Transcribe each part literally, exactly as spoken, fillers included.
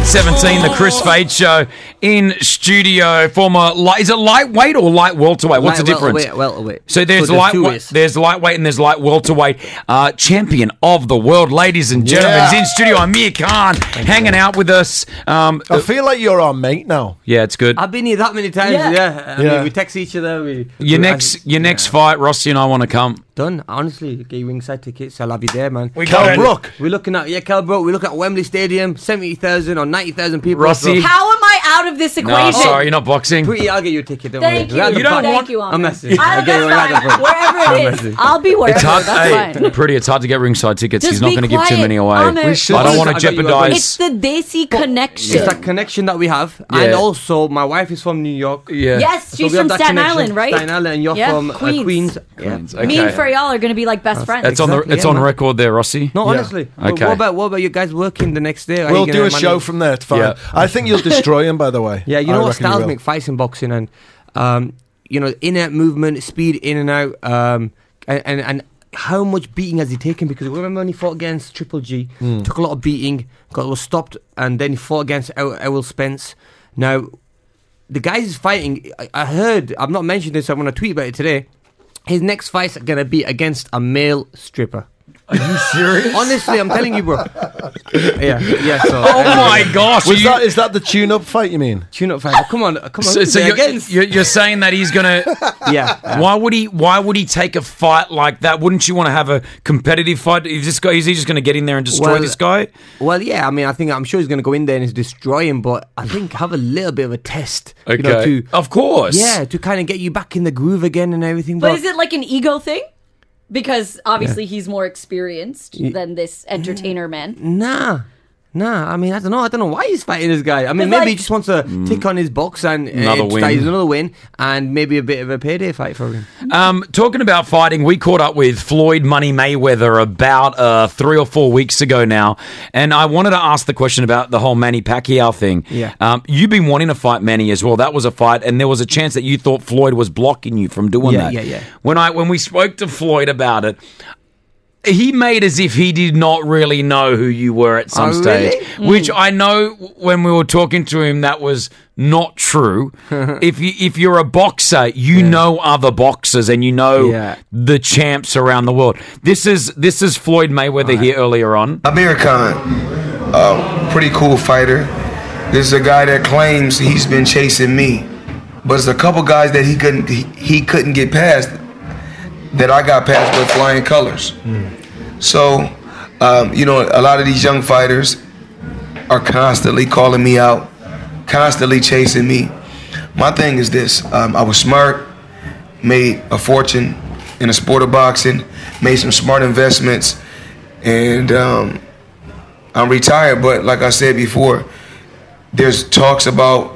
seventeen, the Chris Fade Show in studio. Former light, is it lightweight or light welterweight? What's light the difference? Welterweight, welterweight. So there's so there's lightweight, there's lightweight, and there's light welterweight. Uh, champion of the world, ladies and gentlemen, Yeah. is in studio. Amir Khan hanging out with us. Um, I feel like you're our mate now. yeah, it's good. I've been here that many times. Yeah. Yeah, I Yeah. mean, we text each other. We Your we- next, I- your next fight, Rossi and I want to come. done. Honestly, get your ringside tickets. I'll have you there, man. We Cal got it. Brook. We're looking at yeah, Cal Brook. We're looking at Wembley Stadium, seventy thousand or ninety thousand people. Rossi. So How am I out of this equation? No, sorry, you're not boxing. pretty, I'll get you a ticket. Don't Thank worry. you. We're at the You don't front. want- Thank you, Ahmed. I'm messing. I- I'll get you that's right at the fine. front. Wherever it I'm is, messing. I'll be wherever. It's hard. That's Hey, fine. pretty. It's hard to get ringside tickets. Just He's not be going to give too quiet, many away. Ahmed. We should- I don't I'll want to get you a jeopardize. It's the Desi connection. It's that connection that we have, Yeah. and also my wife is from New York. Yeah. Yes, So she's we have from that Staten connection. Island, right? Staten Island, and you're Yeah, from uh, Queens. Queens. Queens, Yeah. okay. Me and Freyal are going to be like best friends. It's on the. Exactly, It's yeah, on man. record there, Rossi. No, Yeah. honestly. But Okay. What about what about you guys working the next day? Are We'll you do gonna a show manage- from there. It's fine. Yeah. I think you'll destroy him, by the way. Yeah, you I know what reckon you styles will. make fights in boxing, and um, you know, in and out movement, speed in and out, um, and, and and how much beating has he taken? Because remember when he fought against Triple G, Hmm. took a lot of beating, got was stopped, and then he fought against El- Errol Spence. Now, the guys he's fighting, I, I heard, I've not mentioned this, I'm going to tweet about it today. His next fight's going to be against a male stripper. Are you serious? Honestly, I'm telling you, bro. yeah, yeah. So, Oh my gosh! Was are you- that, is that the tune-up fight, you mean? Tune up fight. Come on, come on. so, so they're you're, against. you're, you're saying that he's gonna? yeah. Why would he? Why would he take a fight like that? Wouldn't you want to have a competitive fight? Is this guy? Is he just going to get in there and destroy Well, this guy? Well, yeah. I mean, I think I'm sure he's going to go in there and just destroy him. But I think have a little bit of a test. Okay, You know, to of course. yeah, to kind of get you back in the groove again and everything. But is it like an ego thing? Because obviously he's more experienced Ye- than this entertainer man. Nah. Nah, I mean, I don't know. I don't know why he's fighting this guy. I mean, It's maybe like- he just wants to tick on his box and uh, Another it's- win. he's another win, and maybe a bit of a payday fight for him. Um, talking about fighting, we caught up with Floyd Money Mayweather about uh, three or four weeks ago now, and I wanted to ask the question about the whole Manny Pacquiao thing. Yeah. Um, you've been wanting to fight Manny as well. That was a fight, and there was a chance that you thought Floyd was blocking you from doing Yeah, that. yeah, yeah. When I when we spoke to Floyd about it, he made as if he did not really know who you were at some Oh, stage, really? which I know when we were talking to him that was not true. if you if you're a boxer, you know other boxers and you know Yeah. the champs around the world. This is this is Floyd Mayweather here earlier on. Amir Khan, uh, pretty cool fighter. This is a guy that claims he's been chasing me, but it's a couple guys that he couldn't he, he couldn't get past that I got past with flying colors. So, um, you know, a lot of these young fighters are constantly calling me out, constantly chasing me. My thing is this: um, I was smart, made a fortune in the sport of boxing, made some smart investments, and um, I'm retired. But like I said before, there's talks about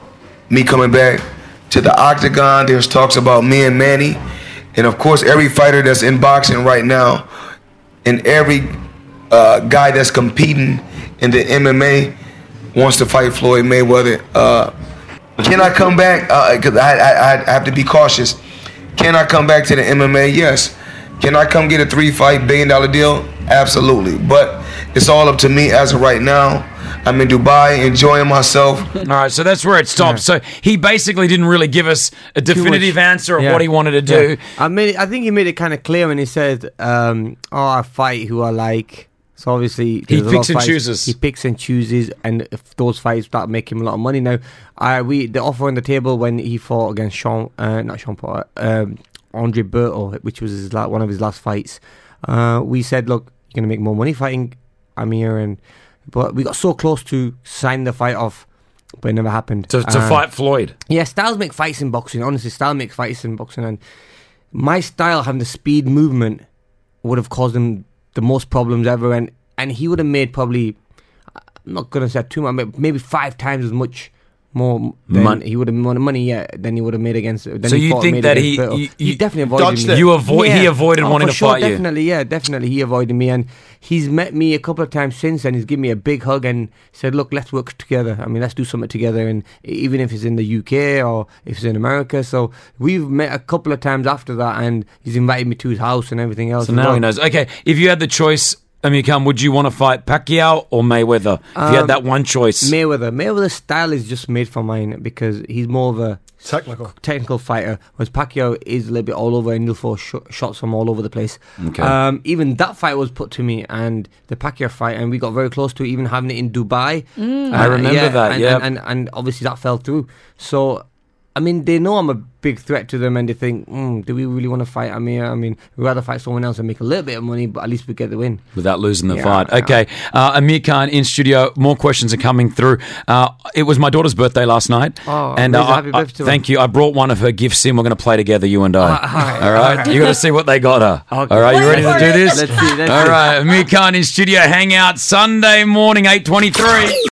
me coming back to the octagon. There's talks about me and Manny. And of course, every fighter that's in boxing right now, and every uh, guy that's competing in the M M A wants to fight Floyd Mayweather. Uh, can I come back? Because I, I, I have to be cautious. Can I come back to the M M A? Yes. Can I come get a three-fight billion dollar deal? Absolutely. But it's all up to me as of right now. I'm in Dubai enjoying myself. All right, so that's where it stops. So he basically didn't really give us a definitive answer of Yeah. what he wanted to do. Yeah. I made. I think he made it kind of clear when he said, um, "Oh, I fight who I like." So obviously there's a lot picks of and fights- chooses. He picks and chooses, and if those fights start making him a lot of money now, I we the offer on the table when he fought against Sean, uh, not Sean Porter, um, Andre Berto, which was his la- one of his last fights. Uh, we said, "Look, you're gonna make more money fighting Amir," and but we got so close to sign the fight off, but it never happened. To, to Uh, fight Floyd. Yeah, styles make fights in boxing. Honestly, style makes fights in boxing, and my style having the speed movement would have caused him the most problems ever, and and he would have made probably, I'm not gonna say too much, but maybe five times as much more than Mon- he would have more money. Yeah, than he would have made against. Than So he you fought and think made that against he- Berto. you- he you definitely avoided dodged me. it. You avoid. He avoided Oh, wanting for to sure, fight you. definitely, yeah, definitely. He avoided me, and he's met me a couple of times since, and he's given me a big hug and said, "Look, let's work together. I mean, let's do something together." And even if it's in the U K or if it's in America, so we've met a couple of times after that, and he's invited me to his house and everything else. So as now well. he knows. Okay, if you had the choice Amir Khan, would you want to fight Pacquiao or Mayweather if you had Um, that one choice? Mayweather. Mayweather's style is just made for mine because he's more of a Technical. technical fighter, whereas Pacquiao is a little bit all over and he'll throw sh- shots from all over the place. Okay. Um, even that fight was put to me, and the Pacquiao fight, and we got very close to even having it in Dubai. Mm. I remember that, and, yeah. and, and, and obviously that fell through. So, I mean, they know I'm a big threat to them, and they think, mm, do we really want to fight Amir? I mean, we'd rather fight someone else and make a little bit of money, but at least we get the win. Without losing the Yeah, fight. yeah. Okay. Uh, Amir Khan in studio. More questions are coming through. Uh, it was my daughter's birthday last night. Oh, and amazing. uh, Happy I- birthday to her. thank you. I brought one of her gifts in. We're going to play together, you and I. all right, all right. all right. You got to see what they got her. Okay. All right. You Wait ready to for do it. this? Let's see, let's all see. right. Amir Khan in studio. Hang out Sunday morning, eight twenty-three.